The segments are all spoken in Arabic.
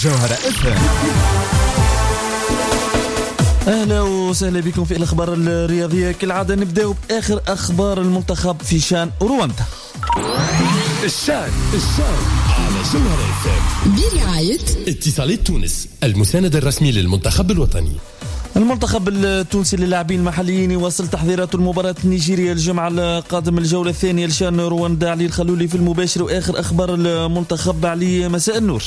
جوهرة FM. أهلا وسهلا بكم في الأخبار الرياضية. كالعادة نبدأ بآخر أخبار المنتخب في شان رواندا. الشان على جوهرة FM برعاية اتصالات تونس، المساند الرسمي للمنتخب الوطني. المنتخب التونسي للاعبين المحليين يواصل تحضيرات المباراة النيجيرية الجمعة القادم، الجولة الثانية لشان رواندا. علي الخلولي في المباشر وآخر أخبار المنتخب. علي، مساء النور.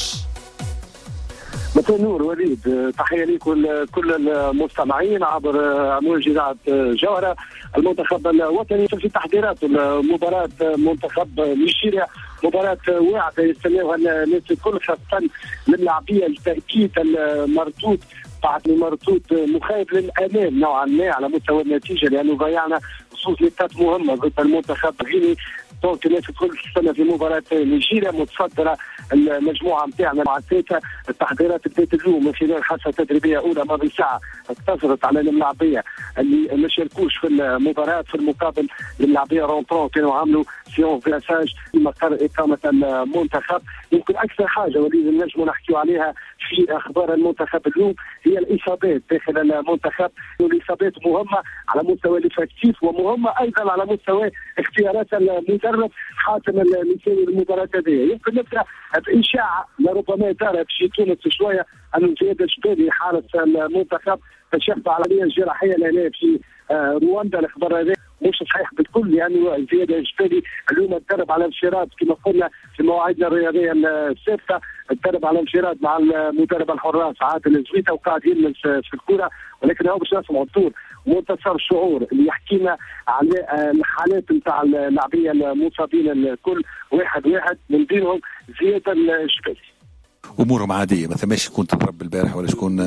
مساء النور وليد، تحية لكم كل المستمعين عبر أمواج إذاعة جوهرة. المنتخب الوطني في تحضيرات مباراة منتخب نيجيريا، مباراة واعدة يستناها الناس الكل، خاصة للاعبية التأكيد المردود بعد مردود مخيب للأمام نوعا ما على مستوى النتيجة، لأنه ضيعنا خصوص نقاط مهمة ضد المنتخب الغيني. دونك الناس الكل تستنى في مباراة نيجيريا متصدرة المجموعة نتاعنا مع الثالثة. التحضيرات بدات اليوم من خلال حصة تدريبية أولى ماضي ساعة اقتصرت على الملاعبية اللي ما شاركوش في المباراة، في المقابل الملاعبية رونترون كانوا عملوا سيون فياساج في مقر إقامة المنتخب. يمكن أكثر حاجة وليد نجموا نحكيوا عليها في أخبار المنتخب اليوم هي الإصابات داخل المنتخب. والإصابات مهمة على مستوى الإفكتيف ومهمة أيضا على مستوى اختيارات المدرب حاتم المثالي للمباراة هذه. يمكن نبدأ بإشاعة لربما دارت في تونس شوية أن زياد الجبالي حارس المنتخب تشفى عملية جراحية لهنا في رواندا. الأخبار هذه مش صحيح بالكل، لأنه زياد الجبالي اليوم تدرب على انفراد كما قلنا في مواعيدنا الرياضية السابقة، تدرب على انفراد مع المدرب الحراس عادل الزويته وقاعد يلمس في الكرة. ولكن هو باش نسمعوا الدور منتصر شعور اللي يحكينا على الحالات نتاع اللاعبيه المصابين الكل واحد من بينهم زياد الجبالي. امورهم عاديه، ما ثماش شكون تضرب البارح ولا شكون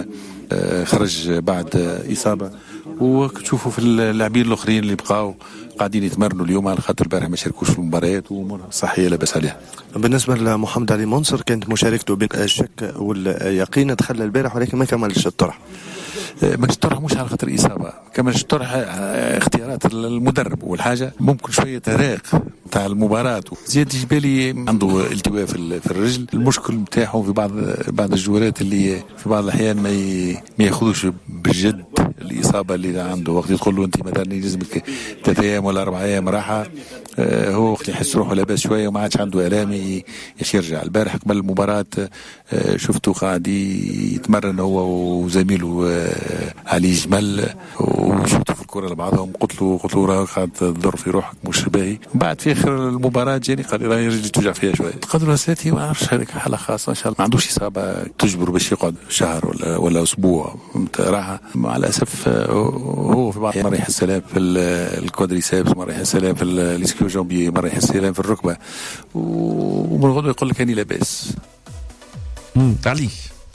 خرج بعد اصابه. وتشوفوا في اللاعبين الاخرين اللي بقاو قاعدين يتمرنوا اليوم على خاطر البارح ما شاركوش في المباريات وامورها صحيه لاباس عليها. بالنسبه لمحمد علي منصر كانت مشاركته بين الشك واليقين، دخل البارح ولكن ما كملش الطرح. ما الطرح مش على خاطر اصابه، كما الطرح اختيارات المدرب والحاجه ممكن شويه تراق نتاع المباراه. زياد الجبالي عنده التواء في الرجل، المشكل نتاعو في بعض الجولات اللي في بعض الاحيان ما ياخذوش بالجد الاصابه اللي عنده. وقت تقول له انت مثلا يلزمك 3 ايام ولا 4 ايام راحه، هو وقت يحس روحه لاباس شويه وما عادش عنده الام يرجع. البارح قبل المباراه شفته قاعد يتمرن هو وزميله علي جمل وشفتوا في الكره لبعضهم. قلت له راه قاعد تضر في روحك مش باهي. بعد في اخر المباراه جاني قال لي راهي رجلي توجع فيها شويه. قدر ساتي ما نعرفش هذيك حاله خاصه ان شاء الله ما عندوش اصابه تجبر باش يقعد شهر ولا اسبوع راحه. مع الاسف هو في بعض مره يحس الام في الكوادريسيبس، مره يحس الام في الاسكيو جامبي، مره يحس الام في الركبه، ومن غدوه يقول لك اني لاباس. علي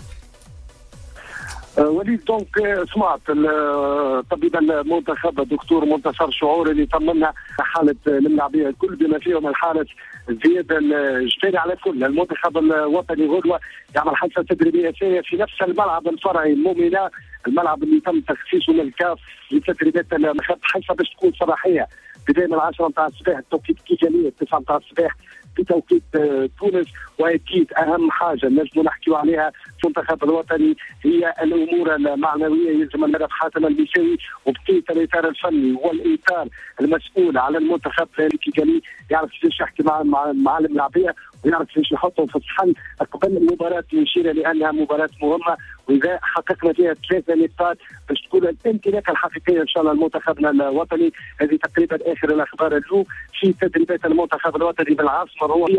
وليد، دونك سمعت طبيب المنتخب الدكتور منتصر شعور اللي طمنا حاله اللاعبيه الكل بما فيهم الحارس زياد الجبالي. على كل المنتخب الوطني غدوه يعمل حصه تدريبيه ثانيه في نفس الملعب الفرعي مومينا، الملعب اللي تم تخصيصه من الكاف لتدريبات المنتخب، حصه باش تكون صباحيه بدايه من 10 نتاع الصباح التوقيت الكيجانيه 9 نتاع الصباح بتوقيت تونس. واكيد اهم حاجه نجم نحكيو عليها في المنتخب الوطني هي الامور المعنويه. يلزم المدرب حاتم المساوي وبقيه الاطار الفني والاطار المسؤول على المنتخب الكيجاني يعرف كيفاش يحكي مع اللاعبيه ويعرف كيفاش يحطهم في الصحن قبل مباراه نيجيريا لانها مباراه مهمه، واذا حققنا فيها 3 نقاط باش تكون الانطلاقه الحقيقيه ان شاء الله لمنتخبنا الوطني. هذه تقريبا اخر الاخبار اليوم في تدريبات المنتخب الوطني بالعاصمه الروحيه.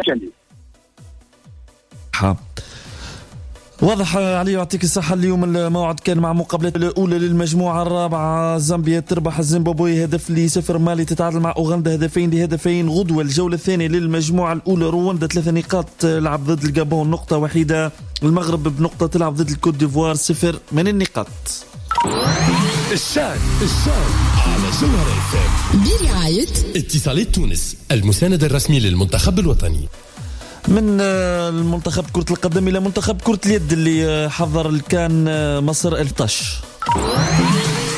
واضح علي، يعطيك الصحة. اليوم الموعد كان مع مقابلة الأولى للمجموعة الرابعة. زامبيا تربح الزيمبابوي 1-0، مالي تتعادل مع أوغندا 2-2. غدوة الجولة الثانية للمجموعة الأولى، رواندا 3 نقاط تلعب ضد الجابون 1 نقطة، المغرب بنقطة تلعب ضد الكوت ديفوار 0 من النقاط. الشان على جوهرة FM برعاية اتصالات تونس، المساند الرسمي للمنتخب الوطني. من المنتخب كرة القدم إلى منتخب كرة اليد اللي حضر الكان مصر 2016.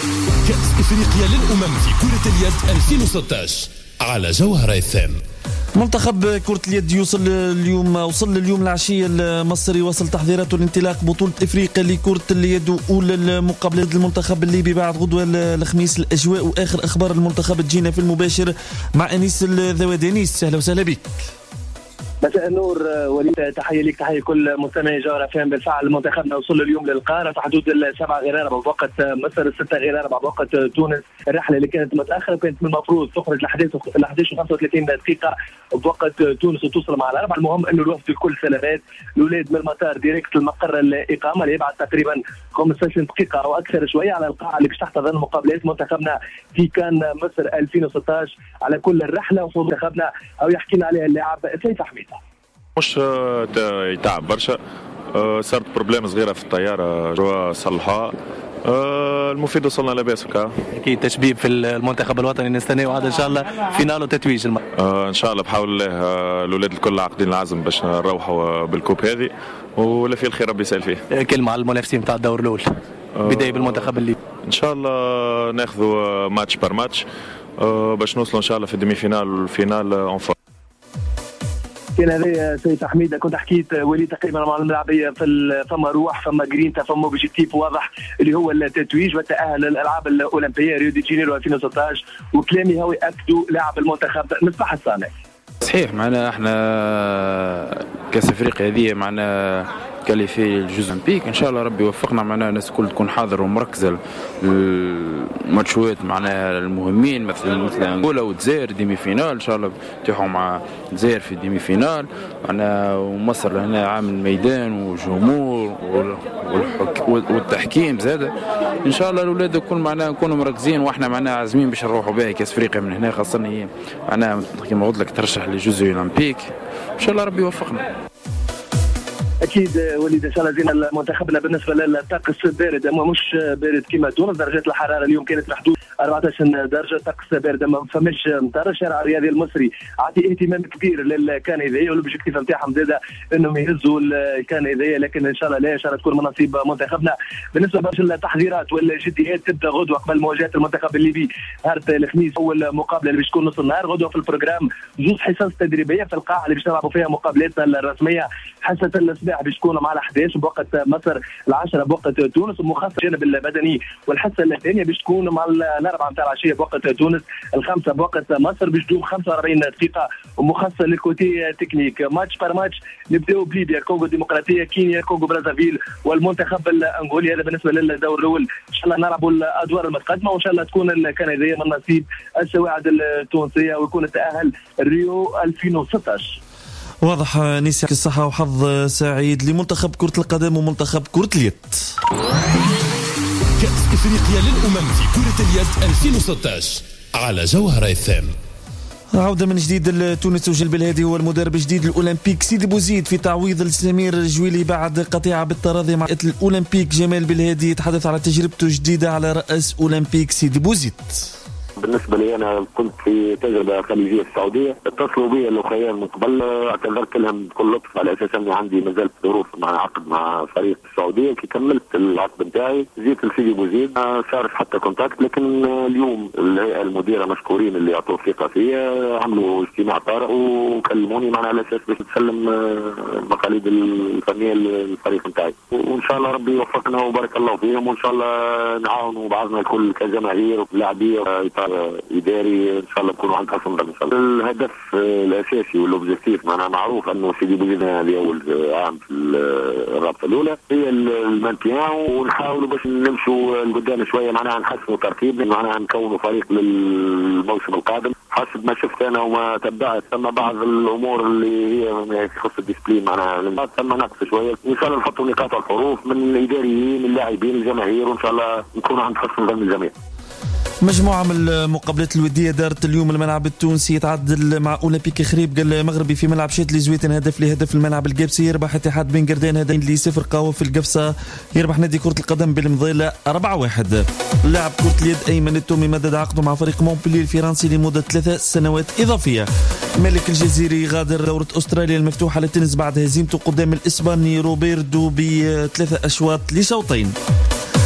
كأس إفريقيا للأمم في كرة اليد 2016 على جوهرة FM. منتخب كرة اليد وصل اليوم العشية المصري، وصل تحضيراته لانطلاق بطولة افريقيا لكرة اليد اولى المقابلة المنتخب الليبي بعد غدوة الخميس. الاجواء واخر اخبار المنتخب تجينا في المباشر مع انيس الذوادي. انيس اهلا وسهلا بك. مساء النور وليد، تحيه لك تحيه كل مستمعي جوهرة FM. بالفعل منتخبنا وصل اليوم للقاهره في حدود 7 غير 4 بوقت مصر، 6 غير 4 بوقت تونس. الرحله اللي كانت متاخره كانت من المفروض تخرج ل 11:35 دقيقه بوقت تونس وتوصل مع الاربعه. المهم انه الوفد الكل سلامات، الاولاد من المطار ديريكت للمقر الاقامه اللي يبعد تقريبا 15 دقيقه او اكثر شويه على القاعه اللي باش تحتضن مقابلات منتخبنا في كان مصر 2016. على كل الرحله وصول منتخبنا او يحكي لنا عليها اللاعب سيف حميد. مش يتعب برشا، صارت بروبليم صغيره في الطياره جوا صلحوها. المفيد وصلنا لاباس هكا. اكيد تشبيب في المنتخب الوطني نستناو عاد ان شاء الله فينال وتتويج ان شاء الله بحول الله. الاولاد الكل عاقدين العزم باش نروحوا بالكوب هذه ولا في الخير ربي يسهل فيه. كلمه على المنافسين نتاع الدور الاول، بدايه بالمنتخب الليبي. ان شاء الله ناخذوا ماتش بار ماتش باش نوصلوا ان شاء الله في الديمي فينال والفينال اون فور. كان هذا سيد حميد. كنت حكيت وليد تقريبا مع الملاعبيه فما روح، فما جرينتا، فما اوبجيكتيف واضح اللي هو التتويج والتاهل للالعاب الاولمبيه ريو دي جانيرو 2016. وكلامي هو ياكدوا لاعب المنتخب مصباح الصانع. صحيح، معنا احنا كاس افريقيا هذه معنا كاليفي الجزء اولمبيك. ان شاء الله ربي يوفقنا، معنا الناس الكل تكون حاضر ومركزه الماتشات معنا المهمين مثل انغولا والجزائر ديمي فينال. ان شاء الله نتيحوا مع الجزائر في ديمي فينال معنا، ومصر هنا عامل الميدان والجمهور والتحكيم زاده. ان شاء الله الاولاد الكل معنا نكونوا مركزين، واحنا معنا عازمين باش نروحوا بها كاس افريقيا من هنا، خاصه هي معنا كما قلت لك ترشح للجزء اولمبيك. ان شاء الله ربي يوفقنا. اكيد وليد ان شاء الله زين منتخبنا. بالنسبه للطقس بارد، اما مش بارد كما تونس. درجات الحراره اليوم كانت في حدود 14 درجه، طقس بارد ما فماش مطر. الشارع الرياضي المصري عطي اهتمام كبير للكان هذايا، والاوبجيكتيف نتاعهم زاده انهم يهزوا الكان هذايا، لكن ان شاء الله لا، ان شاء الله تكون من نصيب منتخبنا. بالنسبه للتحضيرات والجديات تبدا غدوه قبل مواجهه المنتخب الليبي نهار الخميس. اول مقابله اللي باش تكون نص النهار غدوه في البروجرام، زوج حصص تدريبيه في القاعه اللي باش نلعبوا فيها مقابلاتنا الرسميه. حصه الصباح باش تكون مع 11 بوقت مصر، 10 بوقت تونس، ومخصص الجانب البدني. والحصه الثانيه باش تكون مع 4 نتاع العشيه بوقت تونس، 5 بوقت مصر، باش تدوم 45 دقيقه ومخصصه للكوتي تكنيك. ماتش بار ماتش نبداو بليبيا، الكونغو الديمقراطيه، كينيا، الكونغو برازافيل والمنتخب الانغولي. هذا بالنسبه للدور الاول. ان شاء الله نلعبوا الادوار المتقدمه، وان شاء الله تكون الكنديه من نصيب السواعد التونسيه ويكون التاهل ريو 2016. واضح. نيسي الصحة وحظ سعيد لمنتخب كرة القدم ومنتخب كرة اليد. كأس إفريقيا للأمم في كرة اليد 2016 على جوهرة FM. عودة من جديد لتونس، وجلب الهادي هو المدرب الجديد الأولمبيك سيدي بوزيد في تعويض لسمير الجويلي بعد قطيعة بالتراضي مع الأولمبيك. جمال بالهادي يتحدث على تجربته الجديدة على رأس أولمبيك سيدي بوزيد. بالنسبه لي انا كنت في تجربه خليجيه في السعوديه، اتصلوا بي الاخوان من قبل، اعتذرت لهم بكل لطف على اساس اني عندي مازال ظروف مع عقد مع فريق السعوديه. كي كملت العقد نتاعي جيت لسيدي بوزيد، صار حتى كونتاكت. لكن اليوم الهيئه المديره مشكورين اللي اعطوا ثقه فيا، عملوا اجتماع طارئ وكلموني معنا على اساس باش نسلم المقاليد الفنيه للفريق نتاعي. وان شاء الله ربي يوفقنا وبارك الله فيهم، وان شاء الله نعاونوا بعضنا الكل كجماهير ولاعبيه اداري. ان شاء الله نكونوا عند حسن ظن. ان شاء الله الهدف الاساسي والاوبجيكتيف معنا معروف انه سيدي بوزيد هذه اول عام في الرابطه الاولى هي المانتيان، ونحاولوا باش نمشوا لقدام شويه، معناها نحسنوا ترتيب، معناها نكونوا فريق للموسم القادم. حسب ما شفت انا وما تبعت ثم بعض الامور اللي هي تخص الديسبلين، معناها ثم نقص شويه. ان شاء الله نحطوا نقاط الحروف من الاداريين اللاعبين الجماهير، وان شاء الله نكونوا عند حسن ظن الجميع. مجموعة من المقابلات الودية دارت اليوم. الملعب التونسي يتعادل مع أولمبيك خريب المغربي في ملعب شاتلي زويتن هدف لهدف. الملعب القابسي يربح اتحاد بن قردان هدفين لصفر. قاوة في القفصة يربح نادي كرة القدم بالمضيلة 4-1. لاعب كرة اليد أيمن التومي مدد عقده مع فريق مونبلييه الفرنسي لمدة 3 سنوات إضافية. مالك الجزيري غادر دورة أستراليا المفتوحة للتنس بعد هزيمته قدام الإسباني روبيردو ب3 أشواط لشوطين.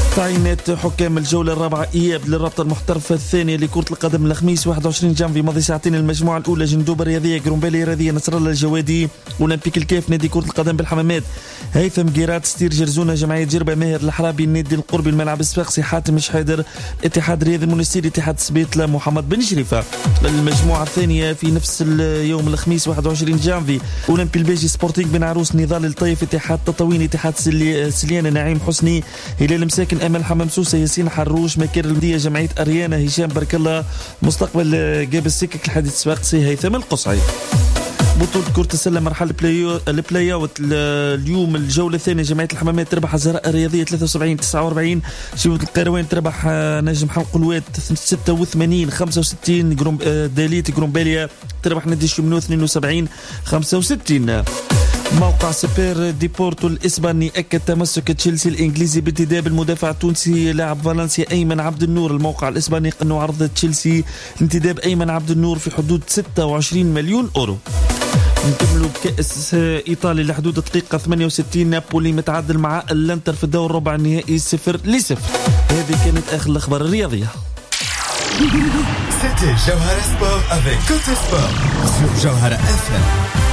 تعيينات حكام الجولة الرابعة إياب للرابطة المحترفة الثانية لكرة القدم الخميس 21 جانفي ماضي ساعتين. المجموعة الأولى جندوبة الرياضية، قرومبالي الرياضية، نصر الله الجوادي، أولمبيك الكاف، نادي كرة القدم بالحمامات، هيثم جيرات، ستير جرزونة، جمعية جربة، ماهر الحرابي، النادي القربي، الملعب الصفاقسي، حاتم شحيدر، اتحاد رياضي المنستير، اتحاد سبيتلا، محمد بن شريفة. المجموعة الثانية في نفس اليوم الخميس 21 جانفي، أولمبي البيجي، سبورتينغ بن عروس، نضال الطيف، اتحاد تطاوين، اتحاد سليانة، نعيم حسني، هلال مساكن، امل حمام سوسه، ياسين حروش، مكير المديه، جمعيه اريانا، هشام برك الله، مستقبل جاب السكك، الحديث الصفاقسي، هيثم القصعي. بطولة كرة السلة مرحلة البلاي اوت اليوم الجولة الثانية، جمعية الحمامات تربح الزهراء الرياضية 73-49، شبوة القيروان تربح نجم حلق الواد 86-65، داليت قرومباليا تربح نادي الشمنو 72-65. موقع سبير ديبورتو الإسباني أكد تمسك تشيلسي الإنجليزي بانتداب المدافع التونسي لاعب فالنسيا أيمن عبد النور. الموقع الإسباني أنه عرض تشيلسي انتداب أيمن عبد النور في حدود 26 مليون أورو. نكملوا بكأس إيطالي لحدود دقيقة 68، نابولي متعادل مع اللانتر في الدور ربع النهائي 0-0. هذه كانت آخر الأخبار الرياضية. C'était Jawhara Sport avec Côté Sport sur Jawhara FM.